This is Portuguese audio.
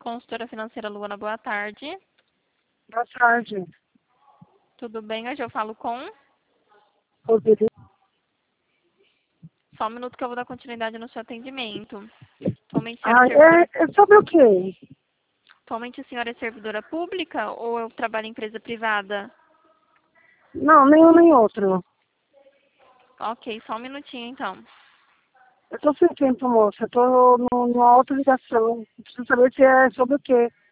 Consultora financeira Luana, boa tarde. Boa tarde. Tudo bem? Hoje eu falo com... Rodrigo. Só um minuto que eu vou dar continuidade no seu atendimento. Atualmente a senhora É sobre o quê? Atualmente a senhora é servidora pública ou eu trabalho em empresa privada? Não, nenhum nem outro. Ok, só um minutinho então. Eu tô sem tempo, moça. Eu tô numa outra ligação. Preciso saber se é sobre o quê.